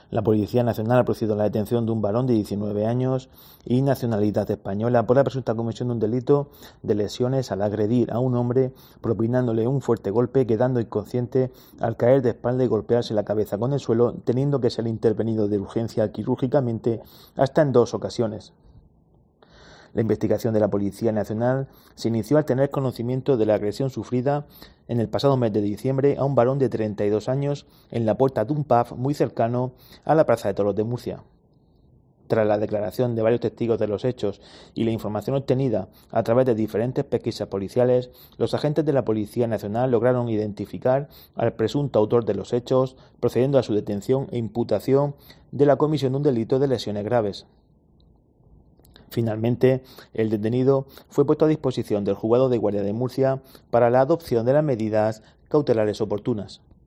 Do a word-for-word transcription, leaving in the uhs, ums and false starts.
La Policía Nacional ha procedido a la detención de un varón de diecinueve años y nacionalidad española por la presunta comisión de un delito de lesiones al agredir a un hombre propinándole un fuerte golpe, quedando inconsciente al caer de espalda y golpearse la cabeza con el suelo, teniendo que ser intervenido de urgencia quirúrgicamente hasta en dos ocasiones. La investigación de la Policía Nacional se inició al tener conocimiento de la agresión sufrida en el pasado mes de diciembre a un varón de treinta y dos años en la puerta de un pub muy cercano a la Plaza de Toros de Murcia. Tras la declaración de varios testigos de los hechos y la información obtenida a través de diferentes pesquisas policiales, los agentes de la Policía Nacional lograron identificar al presunto autor de los hechos, procediendo a su detención e imputación de la comisión de un delito de lesiones graves. Finalmente, el detenido fue puesto a disposición del Juzgado de Guardia de Murcia para la adopción de las medidas cautelares oportunas.